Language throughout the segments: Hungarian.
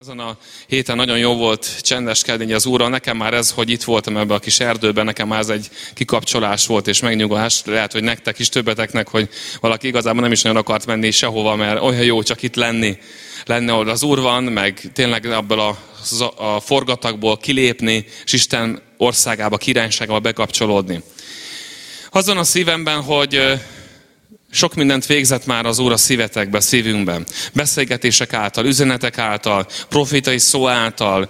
Azon a héten nagyon jó volt csendeskedni az Úrral. Nekem már ez, hogy itt voltam ebben a kis erdőben, nekem már ez egy kikapcsolás volt és megnyugvás. Lehet, hogy nektek is, többeteknek, hogy valaki igazából nem is nagyon akart menni sehova, mert olyan jó csak itt lenni, ahol az Úr van, meg tényleg abból a forgatagból kilépni, és Isten országába, királyságába bekapcsolódni. Azon a szívemben, hogy sok mindent végzett már az Úr a szívetekbe, szívünkben. Beszélgetések által, üzenetek által, profétai szó által.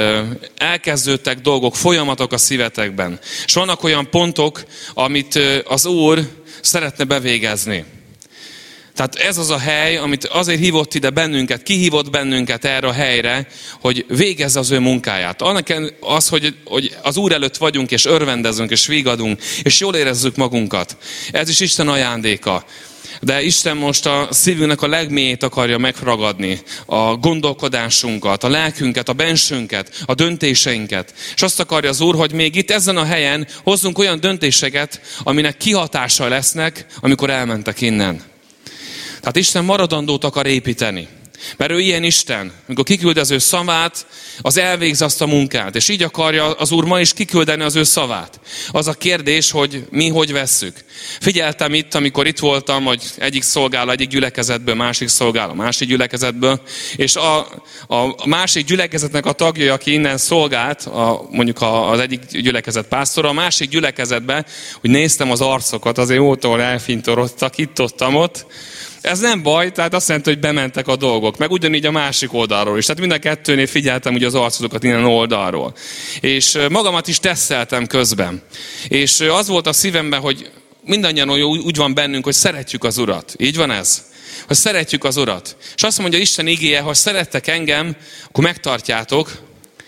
Elkezdődtek dolgok, folyamatok a szívetekben. És vannak olyan pontok, amit az Úr szeretne bevégezni. Tehát ez az a hely, amit azért hívott ide bennünket, kihívott bennünket erre a helyre, hogy végezze az ő munkáját. Annak az, hogy az Úr előtt vagyunk, és örvendezünk, és vigadunk, és jól érezzük magunkat. Ez is Isten ajándéka. De Isten most a szívünknek a legmélyét akarja megragadni. A gondolkodásunkat, a lelkünket, a bensőnket, a döntéseinket. És azt akarja az Úr, hogy még itt ezen a helyen hozzunk olyan döntéseket, aminek kihatása lesznek, amikor elmentek innen. Tehát Isten maradandót akar építeni. Mert ő ilyen Isten, amikor kiküld az ő szavát, az elvégzi azt a munkát. És így akarja az Úr ma is kiküldeni az ő szavát. Az a kérdés, hogy mi hogy vesszük. Figyeltem itt, amikor itt voltam, hogy egyik szolgál egyik gyülekezetből, másik szolgál a másik gyülekezetből. És a másik gyülekezetnek a tagjai, aki innen szolgált, mondjuk az egyik gyülekezet pásztora, a másik gyülekezetben, hogy néztem az arcokat, azért jótól elfintorodtak, itt-ott. Ez nem baj, tehát azt jelenti, hogy bementek a dolgok. Meg ugyanígy a másik oldalról is. Tehát mind a kettőnél figyeltem ugye az arcotokat innen oldalról. És magamat is teszteltem közben. És az volt a szívemben, hogy mindannyian úgy van bennünk, hogy szeretjük az Urat. Így van ez? Hogy szeretjük az Urat. És azt mondja Isten igéje, ha szerettek engem, akkor megtartjátok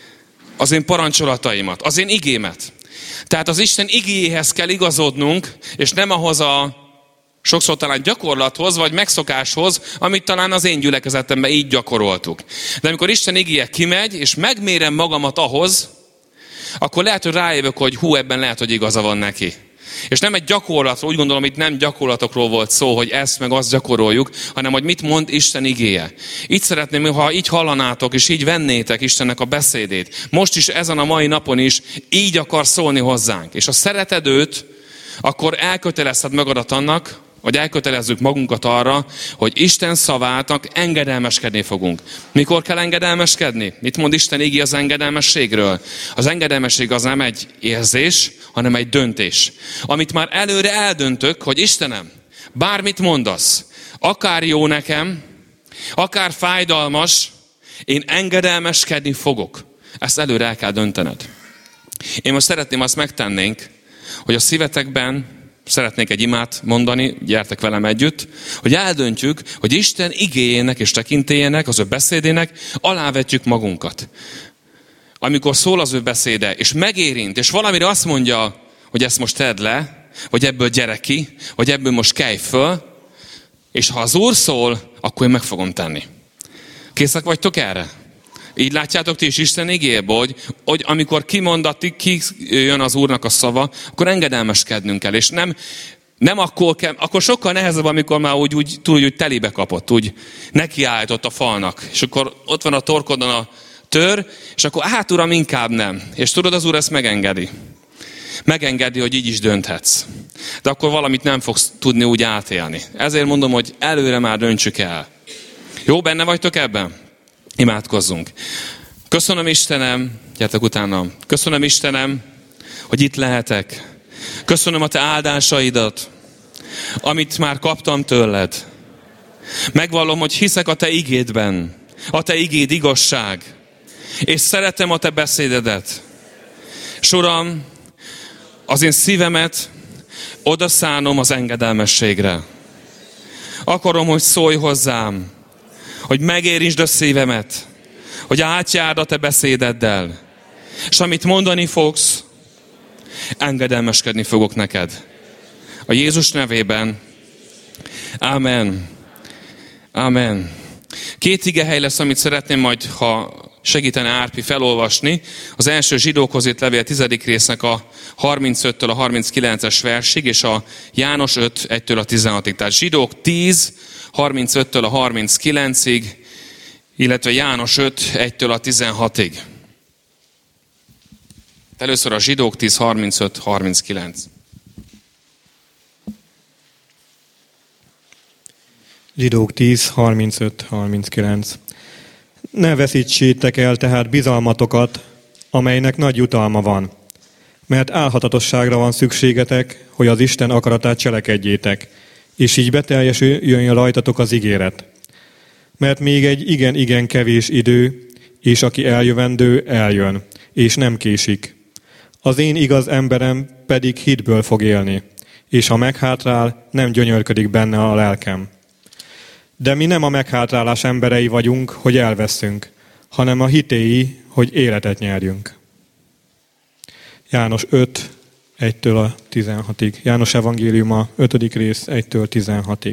az én parancsolataimat, az én igémet. Tehát az Isten igéjéhez kell igazodnunk, és nem ahhoz sokszor talán gyakorlathoz, vagy megszokáshoz, amit talán az én gyülekezetemben így gyakoroltuk. De amikor Isten igéje kimegy, és megmérem magamat ahhoz, akkor lehet, hogy rájövök, hogy ebben lehet, hogy igaza van neki. És nem egy gyakorlatról, úgy gondolom, itt nem gyakorlatokról volt szó, hogy ezt meg azt gyakoroljuk, hanem hogy mit mond Isten igéje. Így szeretném, ha így hallanátok, és így vennétek Istennek a beszédét. Most is ezen a mai napon is így akar szólni hozzánk. És ha szereted őt, akkor elkötelezheted magadat annak, vagy elkötelezzük magunkat arra, hogy Isten szavának engedelmeskedni fogunk. Mikor kell engedelmeskedni? Mit mond Isten igéje az engedelmességről? Az engedelmesség az nem egy érzés, hanem egy döntés. Amit már előre eldöntök, hogy Istenem, bármit mondasz, akár jó nekem, akár fájdalmas, én engedelmeskedni fogok. Ezt előre el kell döntened. Én most szeretném azt megtennénk, hogy a szívetekben szeretnék egy imát mondani, gyertek velem együtt, hogy eldöntjük, hogy Isten igéjének és tekintélyének, az ő beszédének alávetjük magunkat. Amikor szól az ő beszéde, és megérint, és valamire azt mondja, hogy ezt most tedd le, vagy ebből gyere ki, vagy ebből most kelj föl, és ha az Úr szól, akkor én meg fogom tenni. Készek vagytok erre? Így látjátok ti is Isten igéjéből, hogy amikor kijön az Úrnak a szava, akkor engedelmeskednünk kell. És nem akkor kell, akkor sokkal nehezebb, amikor már úgy telibe kapott, úgy nekiállított a falnak. És akkor ott van a torkodon a tör, és akkor Uram, inkább nem. És tudod, az Úr ezt megengedi. Megengedi, hogy így is dönthetsz. De akkor valamit nem fogsz tudni úgy átélni. Ezért mondom, hogy előre már döntsük el. Jó, benne vagytok ebben? Imádkozzunk. Köszönöm Istenem, gyertek utánam. Köszönöm Istenem, hogy itt lehetek. Köszönöm a te áldásaidat, amit már kaptam tőled. Megvallom, hogy hiszek a te igédben. A te igéd igazság. És szeretem a te beszédedet. És Uram, az én szívemet odaszánom az engedelmességre. Akarom, hogy szólj hozzám. Hogy megérintsd a szívemet, hogy átjárd a te beszédeddel, és amit mondani fogsz, engedelmeskedni fogok neked. A Jézus nevében. Ámen. Ámen. 2 igehely lesz, amit szeretném majd, ha segítene Árpi felolvasni. Az első Zsidókhoz írt levél 10. résznek a 35-től a 39-es versig, és a János 5, 1-től a 16-ig. Tehát Zsidók 10, 35-től a 39-ig, illetve János 5, 1-től a 16-ig. Először a zsidók 10, 35, 39. Zsidók 10, 35, 39. Ne veszítsétek el tehát bizalmatokat, amelynek nagy jutalma van, mert álhatatosságra van szükségetek, hogy az Isten akaratát cselekedjétek, és így beteljesüljön rajtatok az ígéret. Mert még egy igen-igen kevés idő, és aki eljövendő, eljön, és nem késik. Az én igaz emberem pedig hitből fog élni, és ha meghátrál, nem gyönyörködik benne a lelkem. De mi nem a meghátrálás emberei vagyunk, hogy elveszünk, hanem a hitéi, hogy életet nyerjünk. János 5, 1-től a 16-ig. János evangéliuma, 5. rész, 1-től 16-ig.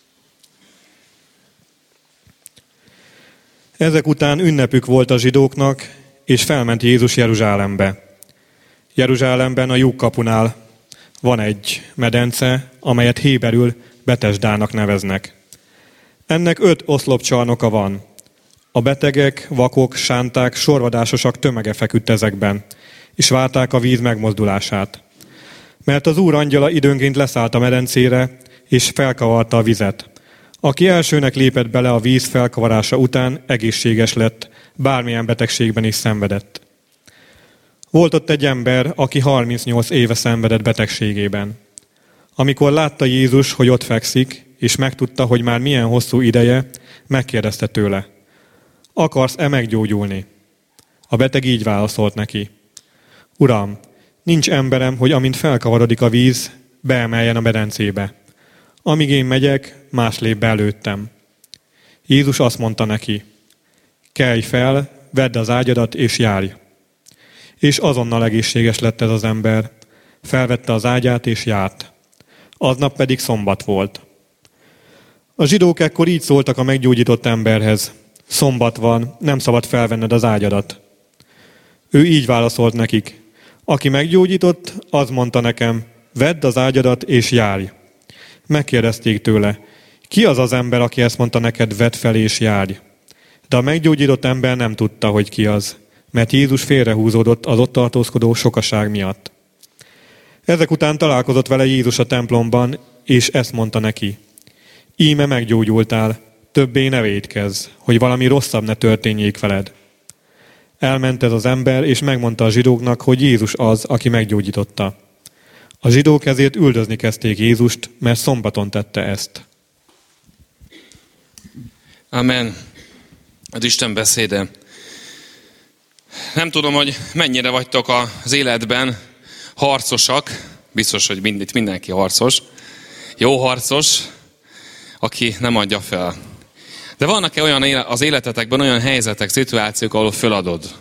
Ezek után ünnepük volt a zsidóknak, és felment Jézus Jeruzsálembe. Jeruzsálemben a lyukkapunál van egy medence, amelyet héberül Betesdának neveznek. Ennek 5 oszlopcsarnoka van. A betegek, vakok, sánták, sorvadásosak tömege feküdt ezekben, és várták a víz megmozdulását. Mert az Úr angyala időnként leszállt a medencére, és felkavarta a vizet. Aki elsőnek lépett bele a víz felkavarása után, egészséges lett, bármilyen betegségben is szenvedett. Volt ott egy ember, aki 38 éve szenvedett betegségében. Amikor látta Jézus, hogy ott fekszik, és megtudta, hogy már milyen hosszú ideje, megkérdezte tőle: akarsz-e meggyógyulni? A beteg így válaszolt neki: Uram, nincs emberem, hogy amint felkavarodik a víz, beemeljen a medencébe. Amíg én megyek, más lép be előttem. Jézus azt mondta neki: kelj fel, vedd az ágyadat és járj. És azonnal egészséges lett ez az ember. Felvette az ágyát és járt. Aznap pedig szombat volt. A zsidók ekkor így szóltak a meggyógyított emberhez: szombat van, nem szabad felvenned az ágyadat. Ő így válaszolt nekik: aki meggyógyított, az mondta nekem: vedd az ágyadat és járj. Megkérdezték tőle: ki az az ember, aki ezt mondta neked, vedd fel és járj? De a meggyógyított ember nem tudta, hogy ki az, mert Jézus félrehúzódott az ott tartózkodó sokaság miatt. Ezek után találkozott vele Jézus a templomban, és ezt mondta neki: íme meggyógyultál, többé ne vétkezz, hogy valami rosszabb ne történjék veled. Elment ez az ember, és megmondta a zsidóknak, hogy Jézus az, aki meggyógyította. A zsidók ezért üldözni kezdték Jézust, mert szombaton tette ezt. Amen. Az Isten beszéde. Nem tudom, hogy mennyire vagytok az életben harcosak. Biztos, hogy mindenki harcos. Jó harcos, aki nem adja fel. De vannak-e olyan az életetekben olyan helyzetek, szituációk, ahol föladod?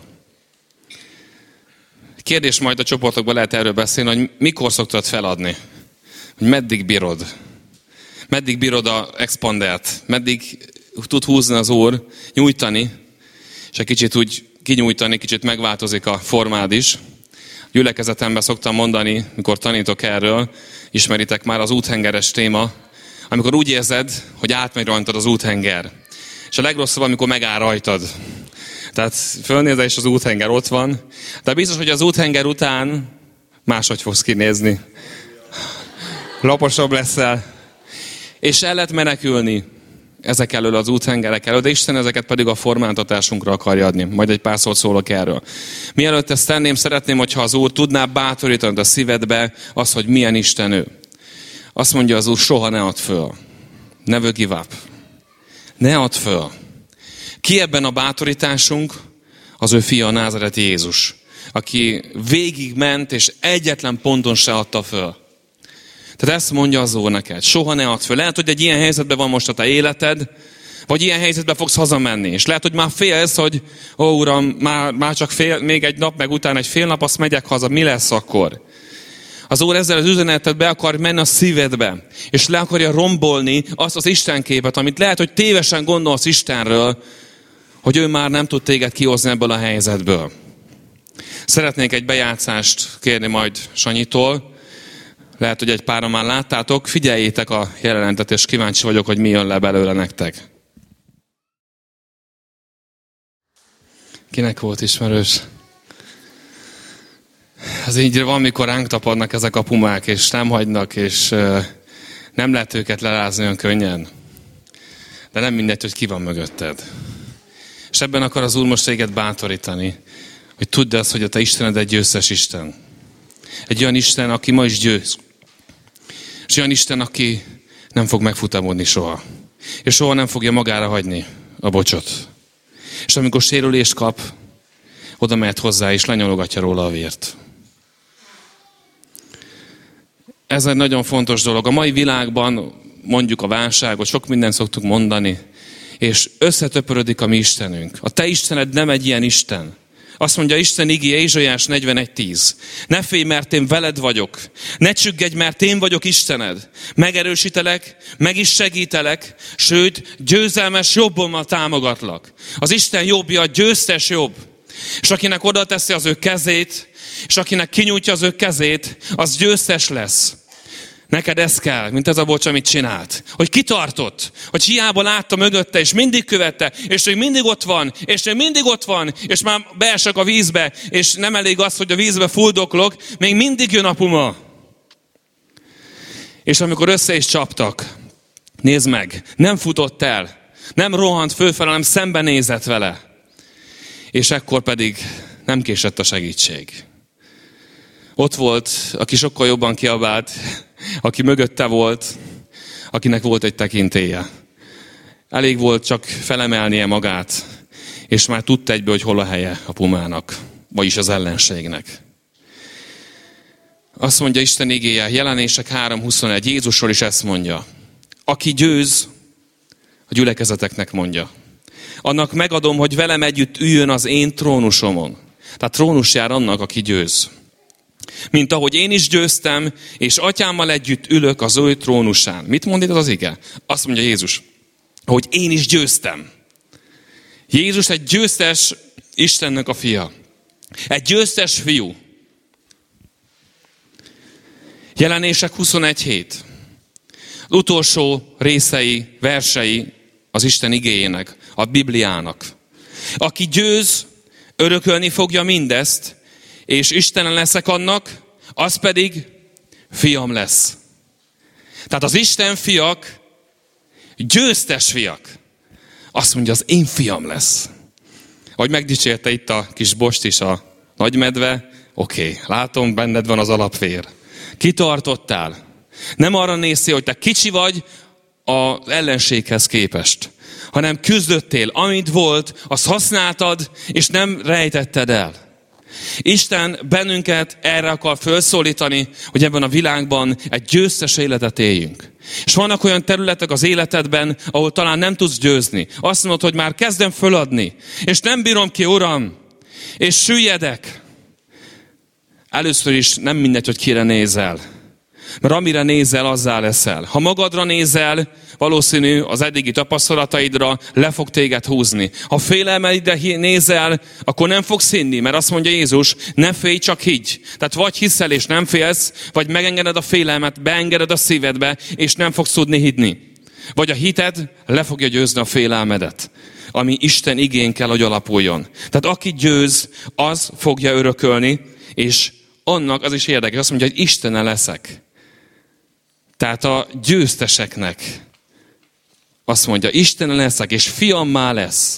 Kérdés, majd a csoportokban lehet erről beszélni, hogy mikor szoktad feladni? Hogy meddig bírod? Meddig bírod a expandert? Meddig tud húzni az Úr, nyújtani, és egy kicsit úgy kinyújtani, kicsit megváltozik a formád is. Gyülekezetemben szoktam mondani, mikor tanítok erről, ismeritek már az úthengeres téma, amikor úgy érzed, hogy átmegy rajtad az úthenger. És a legrosszabb, amikor megáll rajtad. Tehát fölnézel, és az úthenger ott van. De biztos, hogy az úthenger után máshogy fogsz kinézni. Laposabb leszel. És el lehet menekülni ezek elől, az úthengerek elől, de Isten ezeket pedig a formáltatásunkra akarja adni. Majd egy pár szót szólok erről. Mielőtt ezt tenném, szeretném, hogyha az Úr tudná bátorítani a szívedbe az, hogy milyen Isten ő. Azt mondja az Úr: soha ne add föl. Never give up. Ne add föl. Ki ebben a bátorításunk? Az ő fia, a názareti Jézus, aki végigment, és egyetlen ponton se adta föl. Tehát ezt mondja az Úr neked: soha ne add föl. Lehet, hogy egy ilyen helyzetben van most a te életed, vagy ilyen helyzetben fogsz hazamenni. És lehet, hogy már félsz, hogy ó, Uram, már csak még egy nap, meg utána egy fél nap, azt megyek haza, mi lesz akkor? Az Úr ezzel az üzenetet be akar menni a szívedbe, és le akarja rombolni azt az Istenképet, amit lehet, hogy tévesen gondolsz Istenről, hogy ő már nem tud téged kihozni ebből a helyzetből. Szeretnék egy bejátszást kérni majd Sanyitól. Lehet, hogy egy páran már láttátok. Figyeljétek a jelenetet, és kíváncsi vagyok, hogy mi jön le belőle nektek. Kinek volt ismerős? Az így van, mikor ránk tapadnak ezek a pumák, és nem hagynak, és nem lehet őket lerázni olyan könnyen. De nem mindegy, hogy ki van mögötted. És ebben akar az Úr most téged bátorítani, hogy tudd azt, hogy a te Istened egy győztes Isten. Egy olyan Isten, aki ma is győz. És olyan Isten, aki nem fog megfutamodni soha. És soha nem fogja magára hagyni a bocsot. És amikor sérülést kap, oda mehet hozzá, és lenyologatja róla a vért. Ez egy nagyon fontos dolog. A mai világban mondjuk a válságot, sok mindent szoktuk mondani, és összetöpörödik a mi Istenünk. A te Istened nem egy ilyen Isten. Azt mondja Isten igéje, Ézsaiás 41:10. Ne félj, mert én veled vagyok. Ne csüggedj, mert én vagyok Istened. Megerősítelek, meg is segítelek, sőt, győzelmes jobbommal támogatlak. Az Isten jobbja, győztes jobb. És akinek oda teszi az ő kezét, és akinek kinyújtja az ő kezét, az győztes lesz. Neked ez kell, mint ez a bocs, amit csinált. Hogy kitartott, hogy hiába látta mögötte, és mindig követte, és még mindig ott van, és még mindig ott van, és már beesek a vízbe, és nem elég az, hogy a vízbe fuldoklok, még mindig jön a puma. És amikor össze is csaptak, nézd meg, nem futott el, nem rohant fölfelé, hanem szembenézett vele. És ekkor pedig nem késett a segítség. Ott volt, aki sokkal jobban kiabált, aki mögötte volt, akinek volt egy tekintélye. Elég volt csak felemelnie magát, és már tudta egyből, hogy hol a helye a pumának, vagyis az ellenségnek. Azt mondja Isten igéje, Jelenések 3:21, Jézusról is ezt mondja. Aki győz, a gyülekezeteknek mondja. Annak megadom, hogy velem együtt üljön az én trónusomon. Tehát trónus jár annak, aki győz. Mint ahogy én is győztem, és atyámmal együtt ülök az ő trónusán. Mit mond itt az ige? Azt mondja Jézus, hogy én is győztem. Jézus egy győztes Istennek a fia. Egy győztes fiú. Jelenések 21:7. Az utolsó részei, versei az Isten igéjének, a Bibliának. Aki győz, örökölni fogja mindezt, és Istenen leszek annak, az pedig fiam lesz. Tehát az Isten fiak, győztes fiak. Azt mondja, az én fiam lesz. Ahogy megdicsérte itt a kis Bost is, a nagymedve, oké, látom, benned van az alapvér. Kitartottál. Nem arra nézsz, hogy te kicsi vagy az ellenséghez képest, hanem küzdöttél, amit volt, azt használtad, és nem rejtetted el. Isten bennünket erre akar felszólítani, hogy ebben a világban egy győztes életet éljünk. És vannak olyan területek az életedben, ahol talán nem tudsz győzni. Azt mondod, hogy már kezdem föladni, és nem bírom ki, Uram, és süllyedek. Először is nem mindegy, hogy kire nézel. Mert amire nézel, azzá leszel. Ha magadra nézel, valószínű az eddigi tapasztalataidra le fog téged húzni. Ha félelmeidre nézel, akkor nem fogsz hinni, mert azt mondja Jézus, ne félj, csak higgy. Tehát vagy hiszel és nem félsz, vagy megengeded a félelmet, beengeded a szívedbe, és nem fogsz tudni hinni. Vagy a hited le fogja győzni a félelmedet, ami Isten igén kell, hogy alapuljon. Tehát aki győz, az fogja örökölni, és annak az is érdekes, azt mondja, hogy Istene leszek. Tehát a győzteseknek azt mondja, Istene leszek, és fiammá lesz.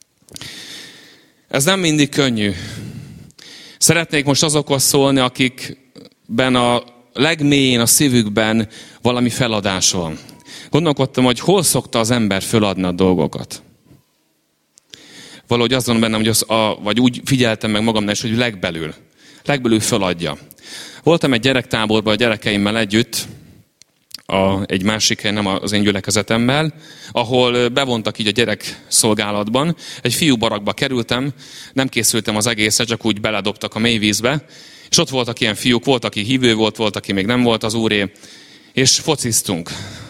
Ez nem mindig könnyű. Szeretnék most azokhoz szólni, akikben a legmélyén a szívükben valami feladás van. Gondolkodtam, hogy hol szokta az ember feladni a dolgokat. Valahogy azon bennem, hogy vagy úgy figyeltem meg magamnál is, hogy legbelül feladja. Voltam egy gyerektáborban a gyerekeimmel együtt, egy másik helyen, nem az én gyülekezetemmel, ahol bevontak így a gyerek szolgálatban. Egy fiú barakba kerültem, nem készültem az egészet, csak úgy beledobtak a mély vízbe, és ott voltak ilyen fiúk, volt, aki hívő volt, aki még nem volt az úré, és fociztunk.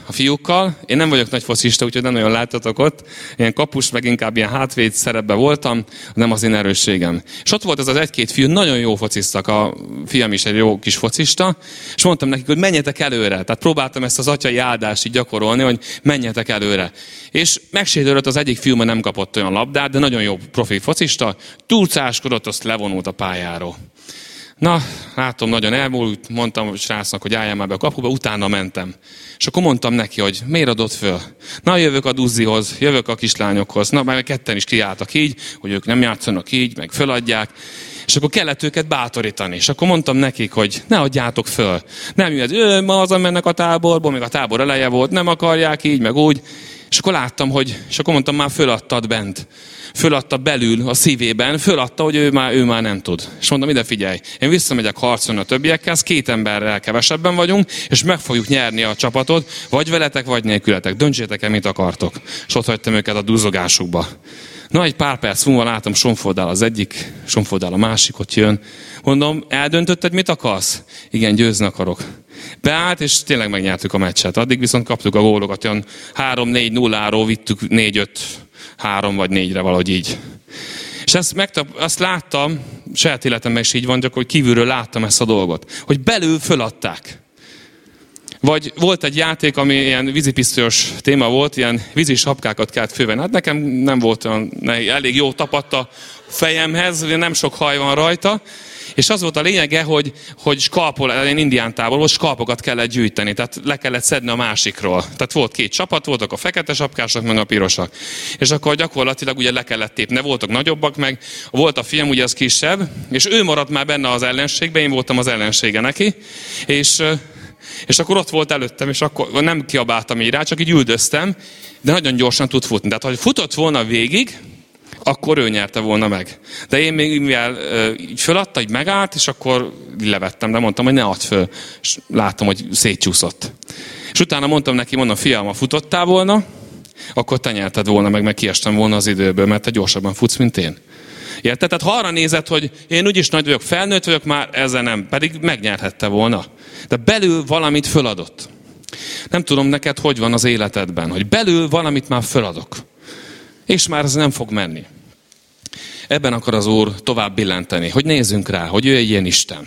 a fiúkkal. Én nem vagyok nagy focista, úgyhogy nem nagyon láttatok ott. Ilyen kapus, meg inkább ilyen hátvéd szerepben voltam, nem az én erősségem. És ott volt ez az egy-két fiú, nagyon jó fociztak, a fiam is egy jó kis focista, és mondtam nekik, hogy menjetek előre. Tehát próbáltam ezt az atyai áldást így gyakorolni, hogy menjetek előre. És megsérülött az egyik fiú, mert nem kapott olyan labdát, de nagyon jó profi focista, túlcáskodott, azt levonult a pályáról. Na, látom, nagyon elmúlt, mondtam a srácnak, hogy álljál már be a kapuba, utána mentem. És akkor mondtam neki, hogy miért adott föl? Na, jövök a Duzzihoz, jövök a kislányokhoz. Na, már ketten is kiálltak így, hogy ők nem játszanak így, meg föladják. És akkor kellett őket bátorítani. És akkor mondtam nekik, hogy ne adjátok föl. Nem jöhet, ma hazamennek a táborból, még a tábor eleje volt, nem akarják így, meg úgy. És akkor láttam, és akkor mondtam, már föladtad bent. Föladta belül a szívében, föladta, hogy ő már nem tud. És mondom, ide figyelj, én visszamegyek harcolni a többiekkel, 2 emberrel kevesebben vagyunk, és meg fogjuk nyerni a csapatot, vagy veletek, vagy nélkületek. Döntsétek el, mit akartok. És ott hagytam őket a duzzogásukba. Na, egy pár perc múlva látom, somfordál az egyik, somfordál a másik, ott jön. Mondom, eldöntötted, mit akarsz? Igen, győzni akarok. Beállt, és tényleg megnyertük a meccset. Addig viszont kaptuk a gólokat, olyan 3-4-0-ról vittük 4-5-3 vagy 4-re, valahogy így. És azt láttam, saját életemben is így van, csak hogy kívülről láttam ezt a dolgot. Hogy belül föladták. Vagy volt egy játék, ami ilyen vízipisztolyos téma volt, ilyen vízi sapkákat kellett fővenni. Hát nekem nem volt olyan, elég jó tapadt a fejemhez, nem sok haj van rajta. És az volt a lényege, hogy én indián táborból skalpokat kellett gyűjteni, tehát le kellett szedni a másikról. Tehát volt 2 csapat, voltak a fekete sapkások, meg a pirosak. És akkor gyakorlatilag ugye le kellett tépni, voltak nagyobbak, meg volt a fiam, ugye az kisebb, és ő maradt már benne az ellenségben, én voltam az ellensége neki, és akkor ott volt előttem, és akkor nem kiabáltam így rá, csak így üldöztem, de nagyon gyorsan tud futni. Tehát ha futott volna végig, akkor ő nyerte volna meg. De én még mivel így föladta, így megállt, és akkor levettem, de mondtam, hogy ne add föl. És láttam, hogy szétcsúszott. És utána mondtam, fiam, ha futottál volna, akkor te nyerted volna meg kiestem volna az időből, mert te gyorsabban futsz, mint én. Érted? Tehát ha arra nézed, hogy én úgyis nagy vagyok, felnőtt vagyok, már ezzel nem, pedig megnyerhette volna. De belül valamit föladott. Nem tudom neked, hogy van az életedben, hogy belül valamit már föladok. És már ez nem fog menni. Ebben akar az Úr tovább billenteni, hogy nézzünk rá, hogy ő egy ilyen Isten.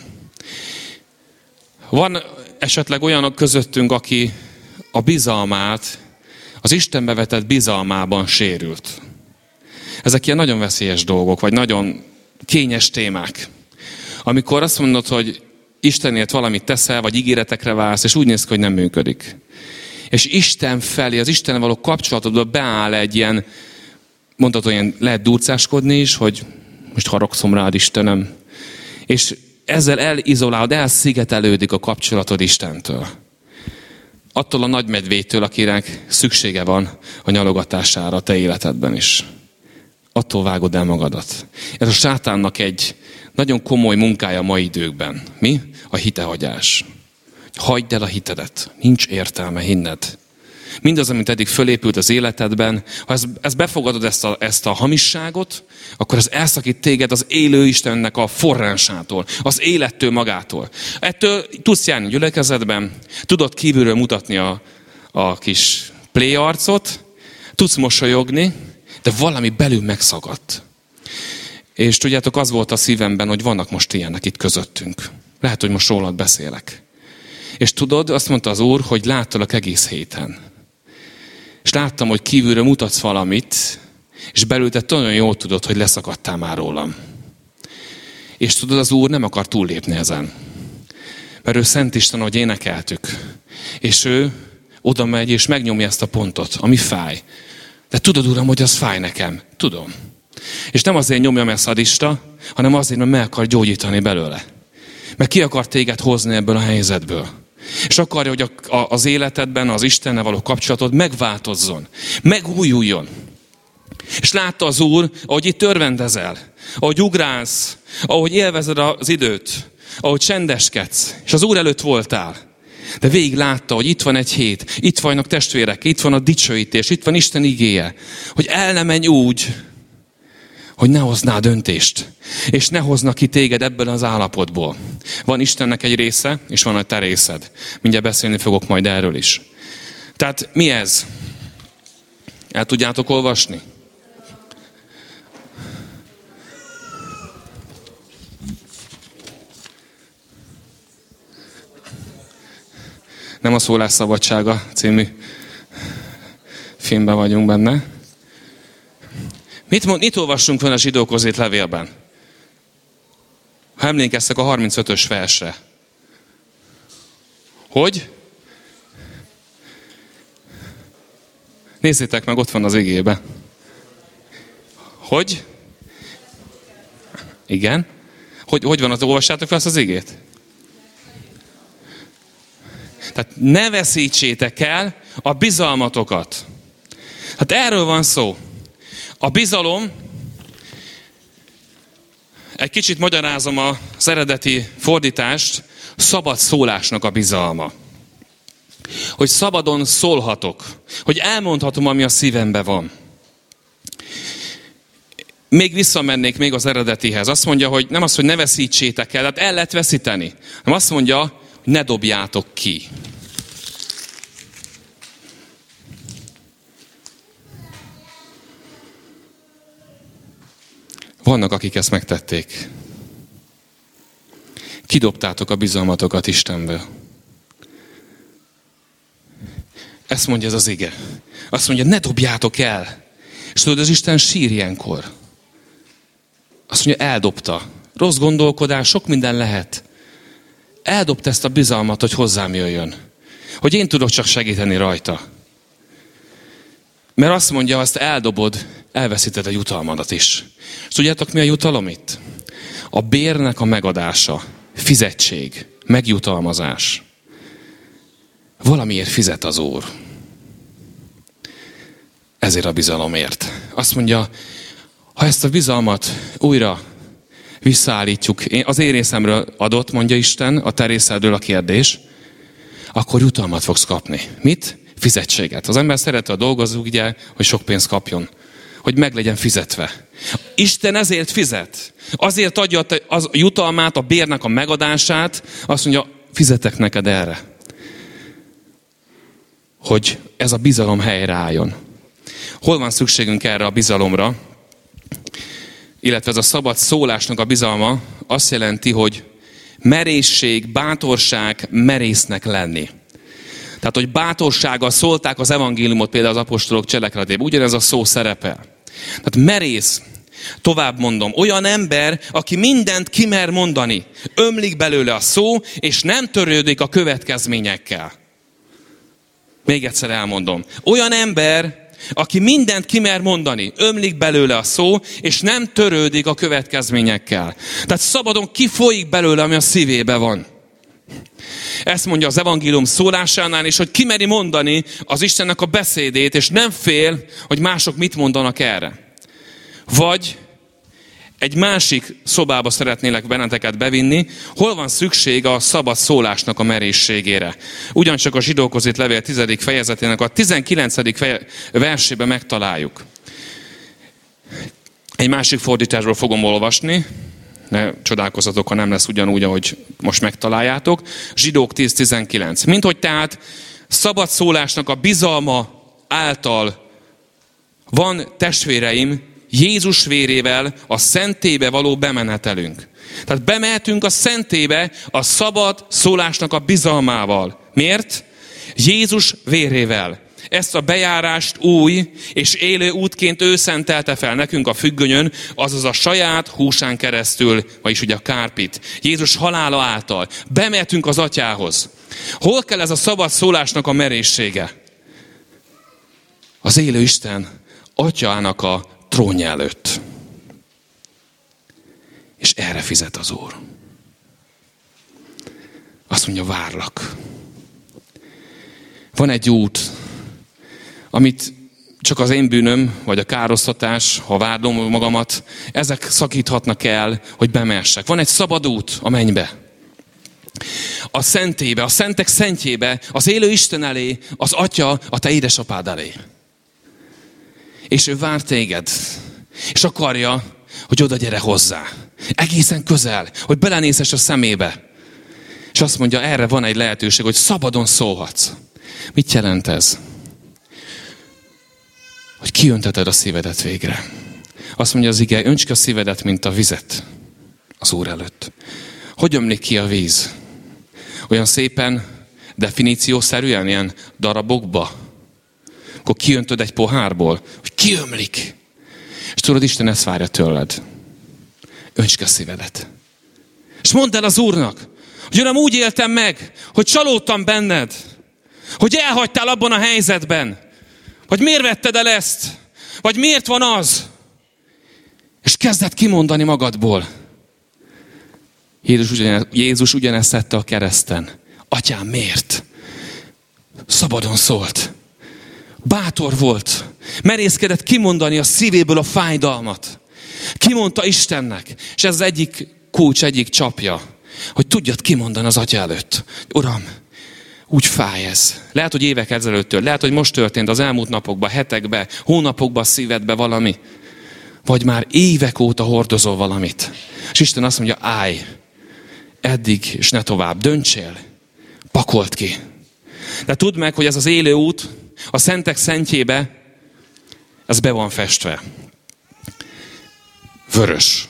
Van esetleg olyanok közöttünk, aki a bizalmát, az Istenbe vetett bizalmában sérült. Ezek ilyen nagyon veszélyes dolgok, vagy nagyon kényes témák. Amikor azt mondod, hogy Istenért valamit teszel, vagy ígéretekre válsz, és úgy néz ki, hogy nem működik. És Isten felé, az Istennel való kapcsolatodban beáll egy ilyen, mondhatod, ilyen lehet durcáskodni is, hogy most haragszom rád, Istenem. És ezzel elizolálod, elszigetelődik a kapcsolatod Istentől. Attól a nagymedvétől, akinek szüksége van a nyalogatására a te életedben is. Attól vágod el magadat. Ez a sátánnak egy nagyon komoly munkája a mai időkben. Mi? A hitehagyás. Hagyd el a hitedet. Nincs értelme hinned. Mindaz, amit eddig fölépült az életedben, ha ezt befogadod, ezt a hamisságot, akkor ez elszakít téged az élő Istennek a forrásától, az élettől magától. Ettől tudsz járni gyülekezetben, tudod kívülről mutatni a kis play arcot, tudsz mosolyogni, de valami belül megszakadt. És tudjátok, az volt a szívemben, hogy vannak most ilyenek itt közöttünk. Lehet, hogy most rólad beszélek. És tudod, azt mondta az Úr, hogy láttalak egész héten. És láttam, hogy kívülről mutatsz valamit, és belül te nagyon jól tudod, hogy leszakadtál már rólam. És tudod, az Úr nem akar túllépni ezen. Mert ő Szent Isten, ahogy énekeltük. És ő oda megy, és megnyomja ezt a pontot, ami fáj. De tudod, Uram, hogy az fáj nekem. Tudom. És nem azért nyomja meg szadista, hanem azért, mert meg akar gyógyítani belőle. Mert ki akar téged hozni ebből a helyzetből. És akarja, hogy az életedben, az Istennel való kapcsolatod megváltozzon. Megújuljon. És látta az Úr, ahogy itt örvendezel, ahogy ugrálsz, ahogy élvezed az időt, ahogy csendeskedsz, és az Úr előtt voltál. De végig látta, hogy itt van egy hét, itt vannak testvérek, itt van a dicsőítés, itt van Isten igéje, hogy el ne menj úgy, hogy ne hoznál döntést, és ne hoznak ki téged ebből az állapotból. Van Istennek egy része, és van a te részed. Mindjárt beszélni fogok majd erről is. Tehát mi ez? El tudjátok olvasni? Nem a Szólásszabadsága című filmben vagyunk benne. Mit olvassunk fel a zsidókhoz írt levélben? Ha emlékeztek a 35-ös versre. Hogy? Nézzétek meg, ott van az igébe. Hogy? Igen. Hogy van az, olvassátok fel azt az igét? Tehát ne veszítsétek el a bizalmatokat. Hát erről van szó. A bizalom, egy kicsit magyarázom az eredeti fordítást, szabad szólásnak a bizalma. Hogy szabadon szólhatok, hogy elmondhatom, ami a szívemben van. Még visszamennék még az eredetihez. Azt mondja, hogy nem az, hogy ne veszítsétek el, tehát el lehet veszíteni. hanem azt mondja, hogy ne dobjátok ki. Vannak, akik ezt megtették. Kidobtátok a bizalmatokat Istenből. Ezt mondja ez az ige. Azt mondja, ne dobjátok el. És tudod, az Isten sír ilyenkor. Azt mondja, eldobta. Rossz gondolkodás, sok minden lehet. Eldobta ezt a bizalmat, hogy hozzám jöjjön. Hogy én tudok csak segíteni rajta. Mert azt mondja, ha ezt eldobod, elveszíted a jutalmadat is. És tudjátok, mi a jutalom itt? A bérnek a megadása, fizetség, megjutalmazás. Valamiért fizet az Úr. Ezért a bizalomért. Azt mondja, ha ezt a bizalmat újra visszaállítjuk, az én részemről adott, mondja Isten, a te részedről a kérdés, akkor jutalmat fogsz kapni. Mit? Fizetséget. Az ember szereti a dolgozni, ugye, hogy sok pénzt kapjon. Hogy meg legyen fizetve. Isten ezért fizet. Azért adja a jutalmát, a bérnek a megadását. Azt mondja, fizetek neked erre. Hogy ez a bizalom helyreálljon. Hol van szükségünk erre a bizalomra? Illetve ez a szabad szólásnak a bizalma azt jelenti, hogy merészség, bátorság, merésznek lenni. Tehát, hogy bátorsággal szólták az evangéliumot például az apostolok cselekedetében. Ugyanez a szó szerepel. Tehát merész, tovább mondom, olyan ember, aki mindent kimer mondani. Ömlik belőle a szó, és nem törődik a következményekkel. Még egyszer elmondom. Olyan ember, aki mindent kimer mondani, ömlik belőle a szó, és nem törődik a következményekkel. Tehát szabadon kifolyik belőle, ami a szívébe van. Ezt mondja az evangélium szólásánál is, hogy kimeri mondani az Istennek a beszédét, és nem fél, hogy mások mit mondanak erre. Vagy egy másik szobába szeretnélek benneteket bevinni, hol van szükség a szabad szólásnak a merészségére. Ugyancsak a zsidókhoz írt levél 10. fejezetének a 19. versében megtaláljuk. Egy másik fordításról fogom olvasni, ne csodálkozzatok, ha nem lesz ugyanúgy, ahogy most megtaláljátok. Zsidók 10.19. Minthogy tehát szabad szólásnak a bizalma által van, testvéreim, Jézus vérével a szentélybe való bemenetelünk. Tehát bemehetünk a szentélybe a szabad szólásnak a bizalmával. Miért? Jézus vérével. Ezt a bejárást új és élő útként ő szentelte fel nekünk a függönyön, azaz a saját húsán keresztül, vagyis ugye a kárpit. Jézus halála által. Bemehetünk az atyához. Hol kell ez a szabad szólásnak a merészsége? Az élő Isten atyának a trónja előtt. És erre fizet az Úr. Azt mondja, várlak. Van egy út, amit csak az én bűnöm, vagy a károsztatás, ha vádlom magamat, ezek szakíthatnak el, hogy bemehessek. Van egy szabad út a mennybe. A szentébe, a szentek szentjébe, az élő Isten elé, az Atya, a te édesapád elé. És ő vár téged. És akarja, hogy oda gyere hozzá. Egészen közel, hogy belenézhess a szemébe. És azt mondja, erre van egy lehetőség, hogy szabadon szólhatsz. Mit jelent ez? Hogy kiönteted a szívedet végre. Azt mondja az ige, önts ki a szívedet, mint a vizet az Úr előtt. Hogy ömlik ki a víz? Olyan szépen, definíciószerűen, ilyen darabokba. Akkor kiöntöd egy pohárból, hogy kiömlik. És tudod, Isten ezt várja tőled. Önts ki a szívedet. És mondd el az Úrnak, hogy Uram, úgy éltem meg, hogy csalódtam benned, hogy elhagytál abban a helyzetben, vagy miért vetted el ezt, vagy miért van az. És kezded kimondani magadból. Jézus ugyanezt tette a kereszten. Atyám, miért? Szabadon szólt. Bátor volt. Merészkedett kimondani a szívéből a fájdalmat. Kimondta Istennek. És ez az egyik kulcs, egyik csapja, hogy tudjad kimondani az Atya előtt. Uram, úgy fáj ez. Lehet, hogy évek ezelőttől, lehet, hogy most történt az elmúlt napokban, hetekben, hónapokban szívedbe valami. Vagy már évek óta hordozol valamit. És Isten azt mondja, állj, eddig és ne tovább, döntsél, pakold ki. De tudd meg, hogy ez az élő út, a szentek szentjébe, ez be van festve. Vörös.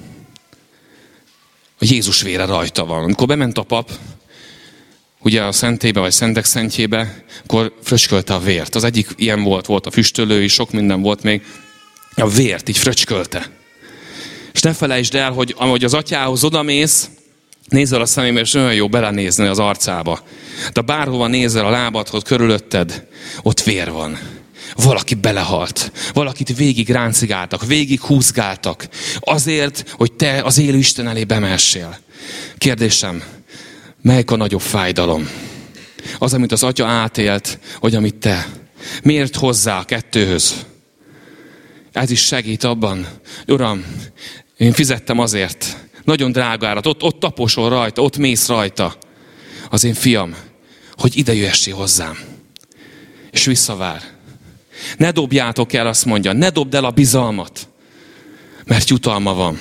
A Jézus vére rajta van. Amikor bement a pap, ugye a szentébe, vagy szentek szentjébe, akkor fröcskölte a vért. Az egyik ilyen volt a füstölő is, sok minden volt még. A vért így fröcskölte. És ne felejtsd el, hogy ahogy az atyához odamész, nézel a szemébe, és olyan jó belenézni az arcába. De bárhova nézel a lábadhoz körülötted, ott vér van. Valaki belehalt. Valakit végig ráncigáltak, végig húzgáltak. Azért, hogy te az élő Isten elé bemessél. Kérdésem, melyik a nagyobb fájdalom? Az, amit az atya átélt, vagy amit te? Miért hozzá a kettőhöz? Ez is segít abban. Uram, én fizettem azért. Nagyon drága árat. Ott taposol rajta, ott mész rajta. Az én fiam, hogy ide jöhessél hozzám. És visszavár. Ne dobjátok el, azt mondja, ne dobd el a bizalmat. Mert jutalma van.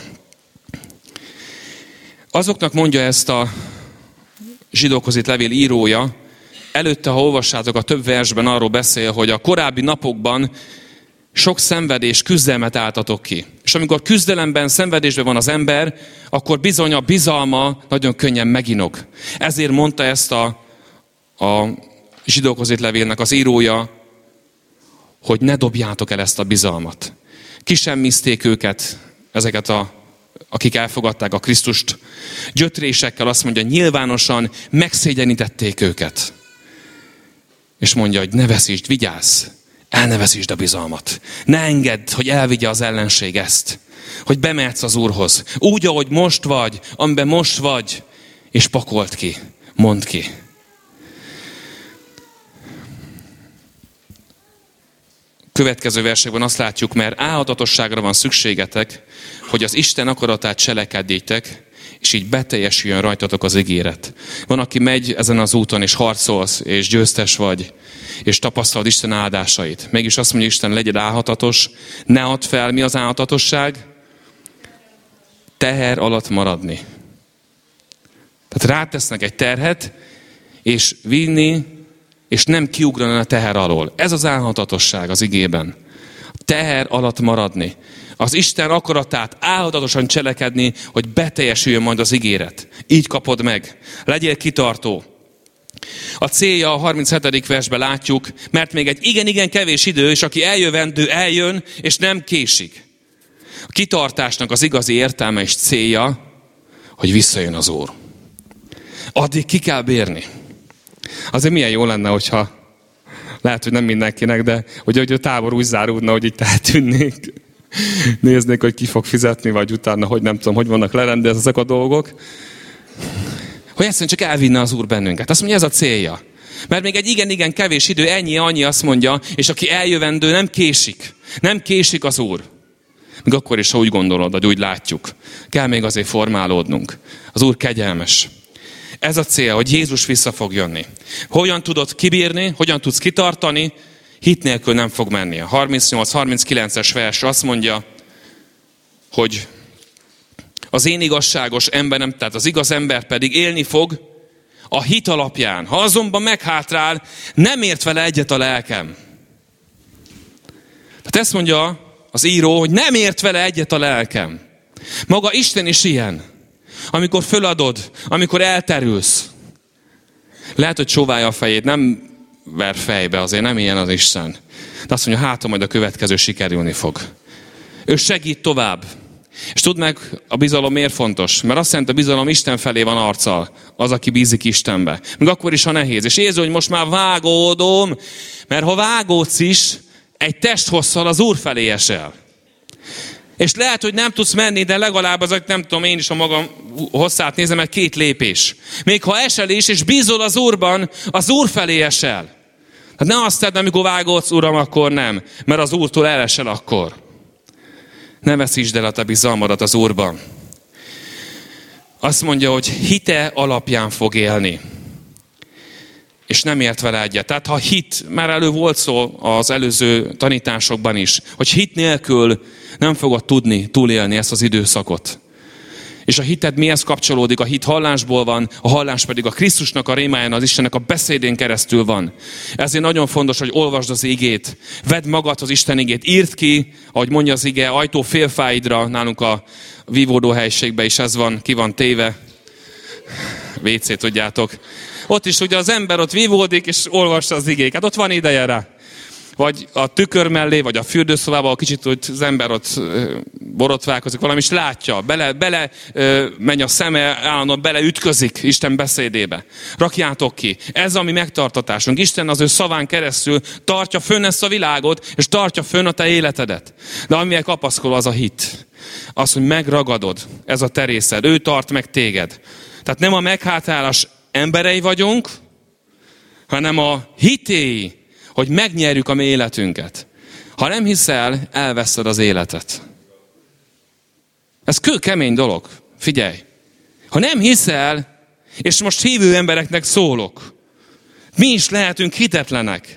Azoknak mondja ezt a zsidókhoz itt levél írója, előtte, ha olvassátok, a több versben arról beszél, hogy a korábbi napokban sok szenvedés, küzdelmet álltatok ki. És amikor küzdelemben, szenvedésben van az ember, akkor bizony a bizalma nagyon könnyen meginog. Ezért mondta ezt a zsidókhoz itt levélnek az írója, hogy ne dobjátok el ezt a bizalmat. Kisemmizték őket, ezeket akik elfogadták a Krisztust, gyötrésekkel, azt mondja, nyilvánosan megszégyenítették őket. És mondja, hogy ne veszítsd, vigyázz, el ne veszítsd a bizalmat. Ne engedd, hogy elvigye az ellenség ezt. Hogy bemehetsz az Úrhoz. Úgy, ahogy most vagy, amiben most vagy, és pakold ki, mondd ki. Következő versekben azt látjuk, mert álhatatosságra van szükségetek, hogy az Isten akaratát cselekedjétek, és így beteljesüljön rajtatok az ígéret. Van, aki megy ezen az úton, és harcolsz, és győztes vagy, és tapasztalod Isten áldásait. Mégis azt mondja Isten, legyél álhatatos, ne add fel. Mi az álhatatosság? Teher alatt maradni. Tehát rátesznek egy terhet, és vinni, és nem kiugrani a teher alól. Ez az álhatatosság az igében. Teher alatt maradni. Az Isten akaratát álhatatosan cselekedni, hogy beteljesüljön majd az ígéret. Így kapod meg. Legyél kitartó. A célja a 37. versben látjuk, mert még egy igen-igen kevés idő, és aki eljövendő, eljön, és nem késik. A kitartásnak az igazi értelme és célja, hogy visszajön az Úr. Addig ki kell bírni. Azért milyen jó lenne, hogyha, lehet, hogy nem mindenkinek, de hogy a tábor úgy záródna, hogy itt eltűnnék. Néznék, hogy ki fog fizetni, vagy utána, hogy nem tudom, hogy vannak lerendezve ezek a dolgok. Hogy egyszerűen csak elvinne az Úr bennünket. Azt mondja, ez a célja. Mert még egy igen-igen kevés idő, annyi azt mondja, és aki eljövendő, nem késik. Nem késik az Úr. Még akkor is, ha úgy gondolod, vagy úgy látjuk. Kell még azért formálódnunk. Az Úr kegyelmes. Ez a cél, hogy Jézus vissza fog jönni. Hogyan tudod kibírni, hogyan tudsz kitartani, hit nélkül nem fog menni. A 38-39-es vers azt mondja, hogy az én igazságos emberem, tehát az igaz ember pedig élni fog A hit alapján. Ha azonban meghátrál, nem ért vele egyet a lelkem. Tehát ezt mondja az író, hogy nem ért vele egyet a lelkem. Maga Isten is ilyen. Amikor föladod, amikor elterülsz. Lehet, hogy csóválja a fejét, nem ver fejbe, azért nem ilyen az Isten. De azt mondja, hát majd a következő sikerülni fog. Ő segít tovább. És tudd meg, a bizalom miért fontos? Mert azt jelenti, a bizalom Isten felé van arccal. Az, aki bízik Istenbe. Még akkor is, ha nehéz. És érzi, hogy most már vágódom, mert ha vágódsz is, egy testhosszal az Úr felé esel. És lehet, hogy nem tudsz menni, de legalább az, nem tudom, én is a magam hosszát nézem, mert 2 lépés. Még ha esel is, és bízol az Úrban, az Úr felé esel. Hát ne azt tedd, amikor vágódsz, Uram, akkor nem. Mert az Úrtól elesel akkor. Ne veszítsd el a te bizalmadat az Úrban. Azt mondja, hogy hite alapján fog élni. És nem ért vele egyet. Tehát ha hit, már elő volt szó az előző tanításokban is, hogy hit nélkül nem fogod tudni túlélni ezt az időszakot. És a hited mihez kapcsolódik? A hit hallásból van, a hallás pedig a Krisztusnak a rémáján, az Istennek a beszédén keresztül van. Ezért nagyon fontos, hogy olvasd az igét, vedd magadhoz Isten igét, írd ki, ahogy mondja az ige, ajtó félfáidra, nálunk a vívódó helyiségben is ez van, ki van téve. WC, tudjátok. Ott is ugye az ember ott vívódik, és olvassa az igéket. Hát ott van ideje rá. Vagy a tükör mellé, vagy a fürdőszobában, kicsit hogy az ember ott borotválkozik valami, és látja, bele megy a szeme, állandóan beleütközik Isten beszédébe. Rakjátok ki. Ez a mi megtartatásunk. Isten az ő szaván keresztül tartja fönn ezt a világot, és tartja fönn a te életedet. De amivel kapaszkol, az a hit. Az, hogy megragadod, ez a te részed. Ő tart meg téged. Tehát nem a meghátrálás emberei vagyunk, hanem a hitéi, hogy megnyerjük a mi életünket. Ha nem hiszel, elveszed az életet. Ez kőkemény dolog. Figyelj! Ha nem hiszel, és most hívő embereknek szólok, mi is lehetünk hitetlenek.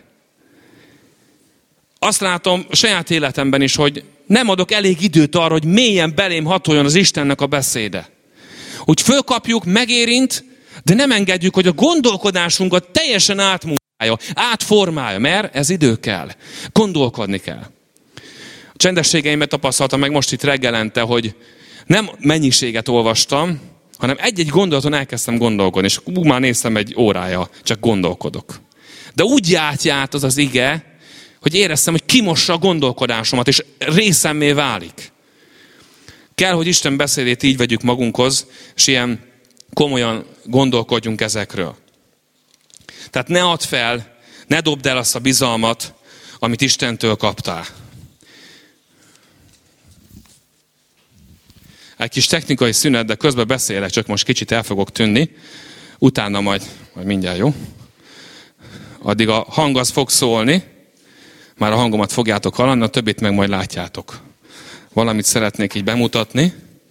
Azt látom a saját életemben is, hogy nem adok elég időt arra, hogy mélyen belém hatoljon az Istennek a beszéde. Úgy fölkapjuk, megérint, de nem engedjük, hogy a gondolkodásunkat teljesen átformálja, mert ez idő kell. Gondolkodni kell. A csendességeimet tapasztaltam meg most itt reggelente, hogy nem mennyiséget olvastam, hanem egy-egy gondolaton elkezdtem gondolkodni, és már néztem egy órája, csak gondolkodok. De úgy átjárt az ige, hogy éreztem, hogy kimossa a gondolkodásomat, és részemmé válik. Kell, hogy Isten beszédét így vegyük magunkhoz, és ilyen komolyan gondolkodjunk ezekről. Tehát ne add fel, ne dobd el azt a bizalmat, amit Istentől kaptál. Egy kis technikai szünet, de közben beszélek, csak most kicsit el fogok tűnni. Utána majd mindjárt, jó? Addig a hang az fog szólni, már a hangomat fogjátok hallani, a többit meg majd látjátok. Valamit szeretnék így bemutatni.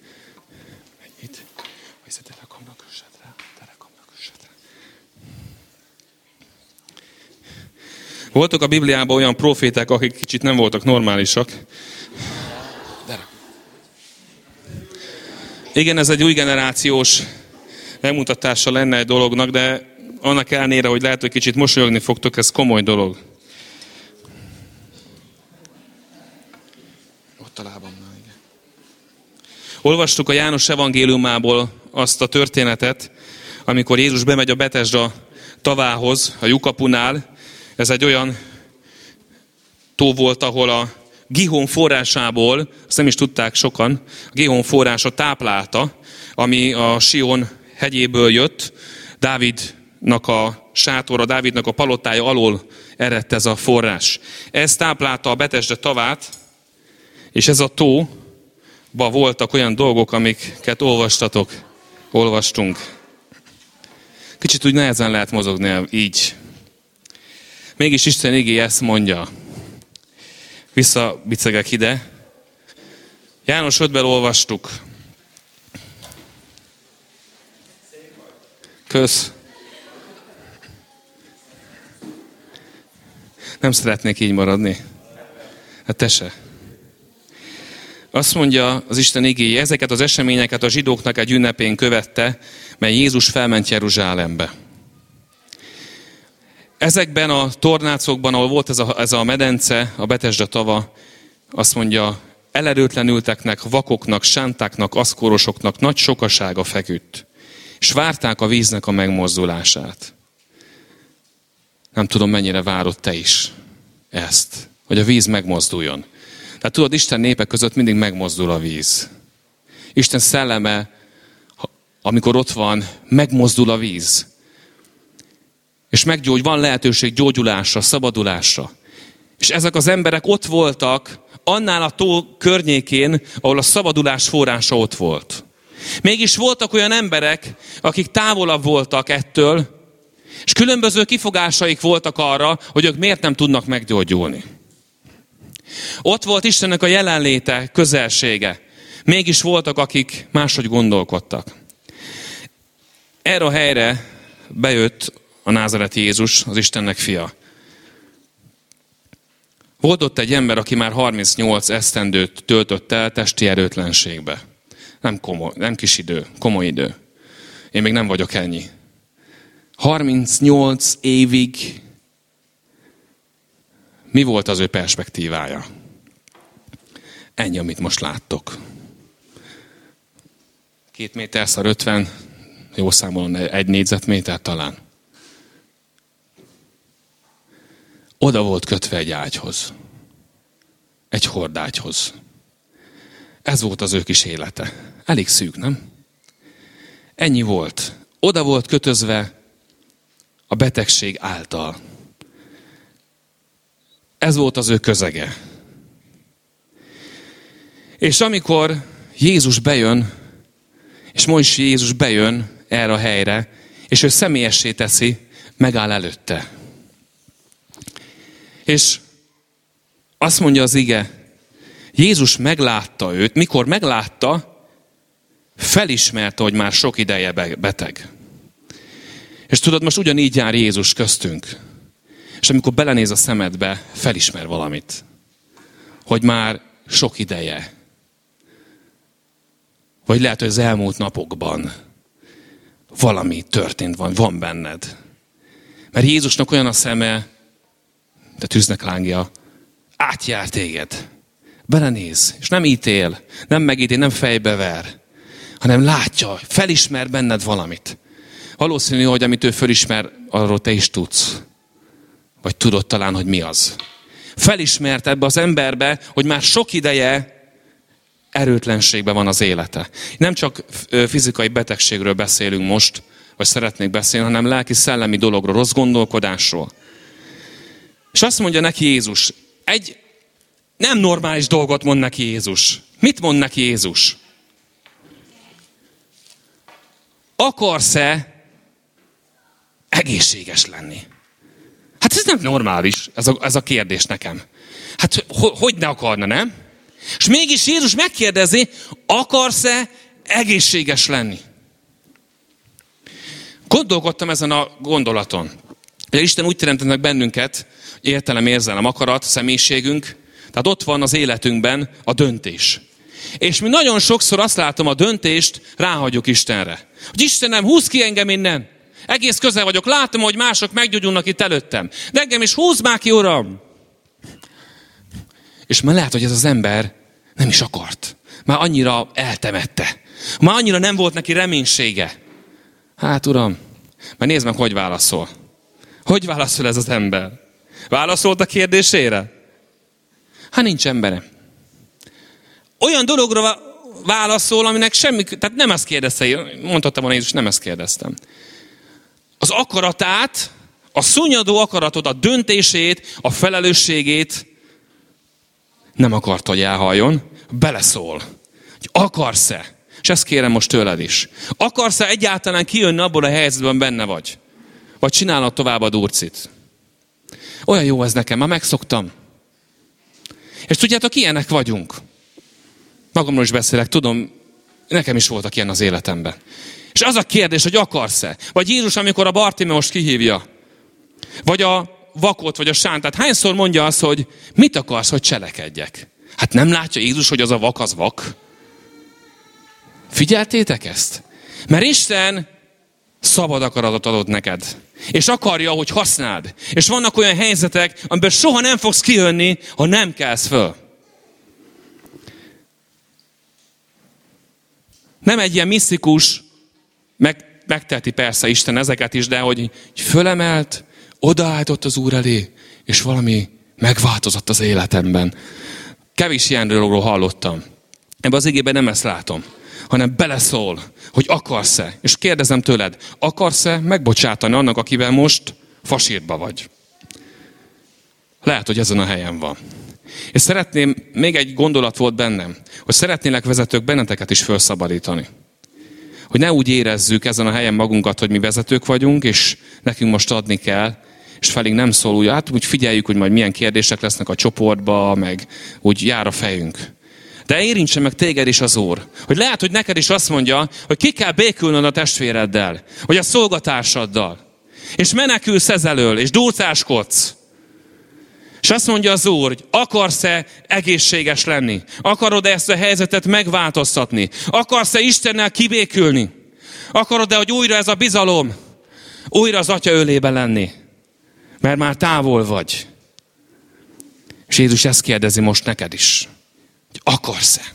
Voltak a Bibliában olyan proféták, akik kicsit nem voltak normálisak. Igen, ez egy új generációs megmutatása lenne egy dolognak, de annak ellenére, hogy lehet, hogy kicsit mosolyogni fogtok, ez komoly dolog. Ott a lábam. Igen. Olvastuk a János evangéliumából azt a történetet, amikor Jézus bemegy a Betesda tavához, a lyukapunál. Ez egy olyan tó volt, ahol a Gihón forrásából, azt nem is tudták sokan, a Gihón forrása táplálta, ami a Sion hegyéből jött, Dávidnak a sátora, Dávidnak a palotája alól eredt ez a forrás. Ez táplálta a Betesda tavát, és ez a tóban voltak olyan dolgok, amiket olvastunk. Kicsit úgy nehezen lehet mozogni így. Mégis Isten igéje ezt mondja. Visszabicegek ide. János 5-ben olvastuk. Kösz. Nem szeretnék így maradni. Hát te se. Azt mondja az Isten igéje, ezeket az eseményeket a zsidóknak egy ünnepén követte, mely Jézus felment Jeruzsálembe. Ezekben a tornácokban, ahol volt ez a medence, a Betesda tava, azt mondja, elerőtlenülteknek, vakoknak, sántáknak, aszkórosoknak nagy sokasága feküdt, és várták a víznek a megmozdulását. Nem tudom, mennyire várod te is ezt, hogy a víz megmozduljon. Tehát tudod, Isten népe között mindig megmozdul a víz. Isten szelleme, amikor ott van, megmozdul a víz. És van lehetőség gyógyulásra, szabadulásra. És ezek az emberek ott voltak, annál a tó környékén, ahol a szabadulás forrása ott volt. Mégis voltak olyan emberek, akik távolabb voltak ettől, és különböző kifogásaik voltak arra, hogy ők miért nem tudnak meggyógyulni. Ott volt Istennek a jelenléte, közelsége. Mégis voltak, akik máshogy gondolkodtak. Erre a helyre bejött a názareti Jézus, az Istennek fia. Volt ott egy ember, aki már 38 esztendőt töltött el testi erőtlenségbe. Nem kis idő, komoly idő. Én még nem vagyok ennyi. 38 évig mi volt az ő perspektívája? Ennyi, amit most láttok. 2 méter x 50, jó számolom, 1 négyzetméter talán. Oda volt kötve egy ágyhoz. Egy hordágyhoz. Ez volt az ő kis élete. Elég szűk, nem? Ennyi volt. Oda volt kötözve a betegség által. Ez volt az ő közege. És amikor Jézus bejön, és ma is Jézus bejön erre a helyre, és ő személyessé teszi, megáll előtte. És azt mondja az ige, Jézus meglátta őt, mikor meglátta, felismerte, hogy már sok ideje beteg. És tudod, most ugyanígy jár Jézus köztünk. És amikor belenéz a szemedbe, felismer valamit. Hogy már sok ideje. Vagy lehet, hogy az elmúlt napokban valami történt van benned. Mert Jézusnak olyan a szeme, de tűznek lángja, átjár téged. Belenéz, és nem ítél, nem megítél, nem fejbever, hanem látja, felismer benned valamit. Valószínű, hogy amit ő felismer, arról te is tudsz. Vagy tudod talán, hogy mi az. Felismert ebbe az emberbe, hogy már sok ideje erőtlenségben van az élete. Nem csak fizikai betegségről beszélünk most, vagy szeretnék beszélni, hanem lelki-szellemi dologról, rossz gondolkodásról. És azt mondja neki Jézus, egy nem normális dolgot mond neki Jézus. Mit mond neki Jézus? Akarsz-e egészséges lenni? Hát ez nem normális, ez a kérdés nekem. Hát hogy ne akarna, nem? És mégis Jézus megkérdezi, akarsz-e egészséges lenni? Gondolkodtam ezen a gondolaton. Ugye Isten úgy teremtett meg bennünket, értelem, érzelem, akarat, személyiségünk, tehát ott van az életünkben a döntés. És mi nagyon sokszor azt látom, a döntést ráhagyjuk Istenre. Hogy Istenem, húzz ki engem innen. Egész közel vagyok, látom, hogy mások meggyógyulnak itt előttem. De engem is húzz már ki, Uram! És már lehet, hogy ez az ember nem is akart. Már annyira eltemette. Már annyira nem volt neki reménysége. Hát, Uram, már nézd meg, hogy válaszol. Hogy válaszol ez az ember? Válaszolt a kérdésére? Hát nincs emberem. Olyan dologra válaszol, aminek semmi... Tehát nem ezt kérdezte, mondhattam volna Jézus, nem ezt kérdeztem. Az akaratát, a szunnyadó akaratot, a döntését, a felelősségét nem akarta, hogy elhalljon, beleszól. Hogy akarsz-e? És ezt kérem most tőled is. Akarsz-e egyáltalán kijönni abból a helyzetben benne vagy? Vagy csinálod tovább a durcit? Olyan jó ez nekem, már megszoktam. És tudjátok, ilyenek vagyunk. Magamról is beszélek, tudom, nekem is voltak ilyen az életemben. És az a kérdés, hogy akarsz-e? Vagy Jézus, amikor a Bartimeust kihívja, vagy a vakot, vagy a sántát, hányszor mondja azt, hogy mit akarsz, hogy cselekedjek? Hát nem látja Jézus, hogy az a vak, az vak? Figyeltétek ezt? Mert Isten szabad akaratot adott neked. És akarja, hogy használd. És vannak olyan helyzetek, amiben soha nem fogsz kijönni, ha nem kelsz föl. Nem egy ilyen misztikus, megteheti persze Isten ezeket is, de hogy fölemelt, odaállított az Úr elé, és valami megváltozott az életemben. Kevés ilyenről hallottam. Ebben az igében nem ezt látom, hanem beleszól, hogy akarsz-e. És kérdezem tőled, akarsz-e megbocsátani annak, akivel most fasírtba vagy? Lehet, hogy ezen a helyen van. És szeretném, még egy gondolat volt bennem, hogy szeretnélek vezetők benneteket is felszabadítani. Hogy ne úgy érezzük ezen a helyen magunkat, hogy mi vezetők vagyunk, és nekünk most adni kell, és felénk nem szól úgy, hát úgy figyeljük, hogy majd milyen kérdések lesznek a csoportba, meg úgy jár a fejünk. De érintse meg téged is az Úr. Hogy lehet, hogy neked is azt mondja, hogy ki kell békülnöd a testvéreddel, vagy a szolgatársaddal. És menekülsz ezelől, és durcáskodsz. És azt mondja az Úr, hogy akarsz-e egészséges lenni? Akarod-e ezt a helyzetet megváltoztatni? Akarsz-e Istennel kibékülni? Akarod-e, hogy újra ez a bizalom, újra az Atya ölében lenni? Mert már távol vagy. És Jézus ezt kérdezi most neked is. Hogy akarsz-e?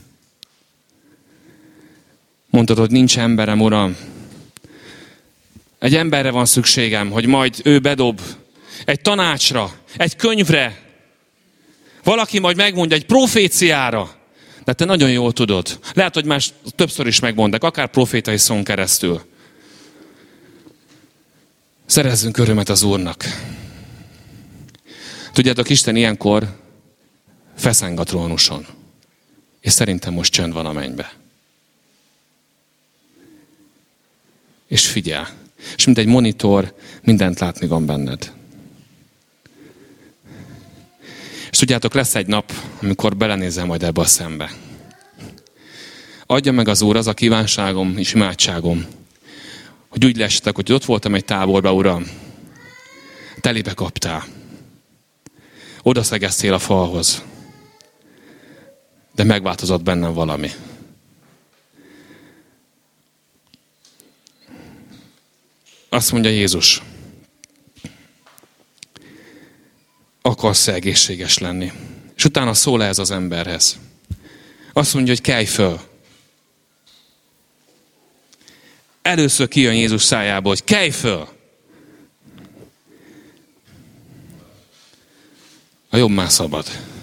Mondtad, hogy nincs emberem, Uram. Egy emberre van szükségem, hogy majd ő bedob egy tanácsra, egy könyvre. Valaki majd megmondja egy proféciára. De te nagyon jól tudod. Lehet, hogy már többször is megmondták, akár profétai szón keresztül. Szerezzünk örömet az Úrnak. Tudjátok, Isten ilyenkor feszeng a trónuson. És szerintem most csönd van a mennybe. És figyel. És mint egy monitor, mindent látni van benned. És tudjátok, lesz egy nap, amikor belenézel majd ebbe a szembe. Adja meg az Úr, az a kívánságom és imádságom, hogy úgy lessetek, hogy ott voltam egy táborba, Uram, telibe kaptál. Oda szegeztél a falhoz. De megváltozott bennem valami. Azt mondja Jézus, akarsz egészséges lenni. És utána szól ez az emberhez. Azt mondja, hogy kelj föl. Először kijön Jézus szájából, hogy kelj föl. A jobb már szabad.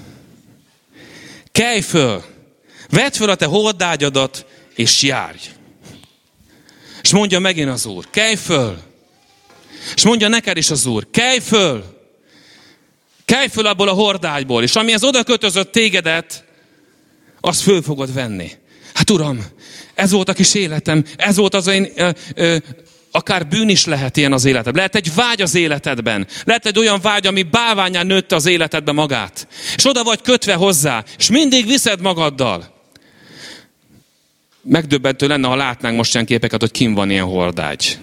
Kelj föl. Vedd föl a te hordágyadat, és járj. És mondja megint az Úr, kelj föl. És mondja neked is az Úr, kelj föl. Kelj föl abból a hordágyból, és ami az oda kötözött tégedet, azt föl fogod venni. Hát Uram, ez volt a kis életem, ez volt az én, akár bűn is lehet ilyen az életed. Lehet egy vágy az életedben. Lehet egy olyan vágy, ami bálványán nőtte az életedbe magát. És oda vagy kötve hozzá, és mindig viszed magaddal. Megdöbbentő lenne, ha látnánk most ilyen képeket, hogy kim van ilyen hordágy.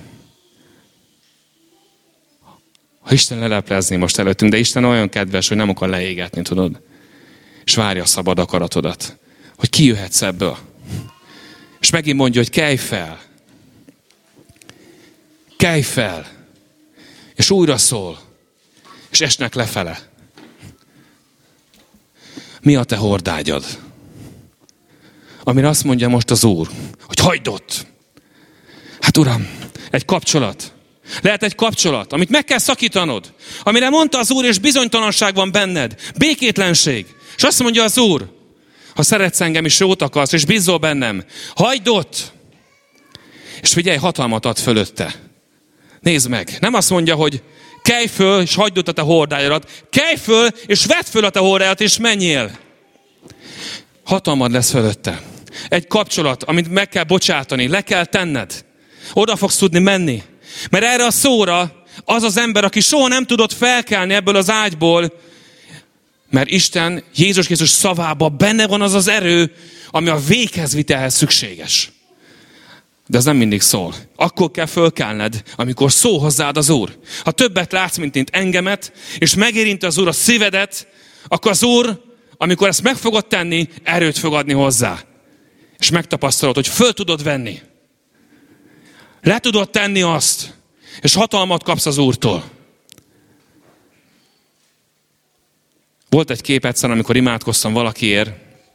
Ha Isten leleplezni most előttünk, de Isten olyan kedves, hogy nem akar leégetni, tudod? És várja a szabad akaratodat, hogy kijöhetsz ebből. És megint mondja, hogy kelj fel. Kelj fel. És újra szól. És esnek lefele. Mi a te hordágyad? Amire azt mondja most az Úr, hogy hagyd ott. Hát Uram, egy kapcsolat. Lehet egy kapcsolat, amit meg kell szakítanod. Amire mondta az Úr, és bizonytalanság van benned. Békétlenség. És azt mondja az Úr, ha szeretsz engem is, jót akarsz, és bízzol bennem, hagyd ott. És figyelj, hatalmat ad fölötte. Nézd meg. Nem azt mondja, hogy kelj föl, és hagyd ott a te hordájadat. Kelj föl, és vedd föl a te hordájat, és menjél. Hatalmad lesz fölötte. Egy kapcsolat, amit meg kell bocsátani, le kell tenned. Oda fogsz tudni menni. Mert erre a szóra az az ember, aki soha nem tudott felkelni ebből az ágyból, mert Isten, Jézus Krisztus szavában benne van az az erő, ami a véghezvitelhez szükséges. De ez nem mindig szól. Akkor kell fölkelned, amikor szól hozzád az Úr. Ha többet látsz, mint engemet, és megérinti az Úr a szívedet, akkor az Úr, amikor ezt meg fogod tenni, erőt fog adni hozzá. És megtapasztalod, hogy föl tudod venni. Le tudod tenni azt, és hatalmat kapsz az Úrtól. Volt egy kép egyszer, amikor imádkoztam valakiért.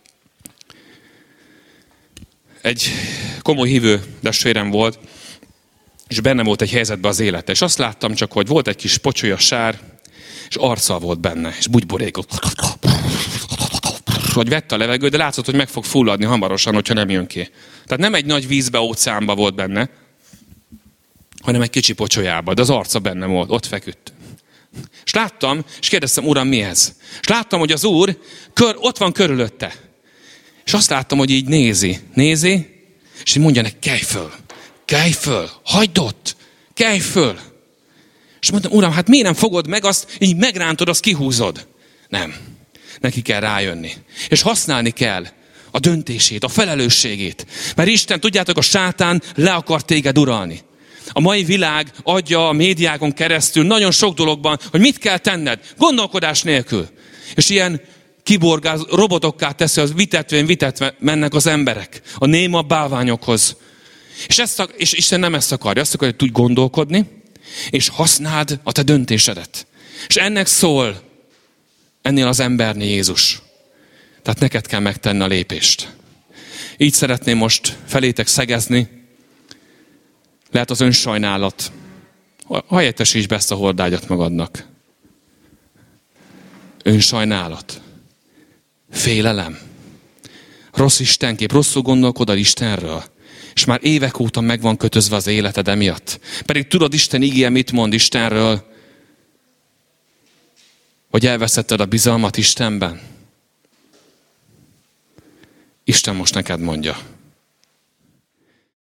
Egy komoly hívő testvérem volt, és benne volt egy helyzetben az élete. És azt láttam csak, hogy volt egy kis pocsolya sár, és arccal volt benne, és bugyborékot. Hogy vette a levegőt, de látszott, hogy meg fog fulladni hamarosan, hogyha nem jön ki. Tehát nem egy nagy vízbe, óceánba volt benne, hanem egy kicsi pocsolyába, de az arca benne volt, ott feküdt. És láttam, és kérdeztem, Uram, mi ez? És láttam, hogy az Úr ott van körülötte. És azt láttam, hogy így nézi, és így mondja neki, kelj föl, hagyd ott, kelj föl. És mondtam, Uram, hát miért nem fogod meg azt, így megrántod, azt kihúzod? Nem. Neki kell rájönni. És használni kell a döntését, a felelősségét. Mert Isten, tudjátok, a sátán le akar téged uralni. A mai világ adja a médiákon keresztül nagyon sok dologban, hogy mit kell tenned, gondolkodás nélkül. És ilyen kiborgáz robotokká teszi, az vitetve mennek az emberek a néma bálványokhoz. És Isten nem ezt akarja, azt akarja, hogy tudj gondolkodni, és használd a te döntésedet. És ennek szól ennél az embernél Jézus. Tehát neked kell megtenni a lépést. Így szeretném most felétek szegezni. Lehet az önsajnálat. Helyettesíts be ezt a hordágyat magadnak. Önsajnálat. Félelem. Rossz istenkép, rosszul gondolkodol Istenről. És már évek óta meg van kötözve az életed emiatt. Pedig tudod, Isten igéje mit mond Istenről? Hogy elveszetted a bizalmat Istenben? Isten most neked mondja.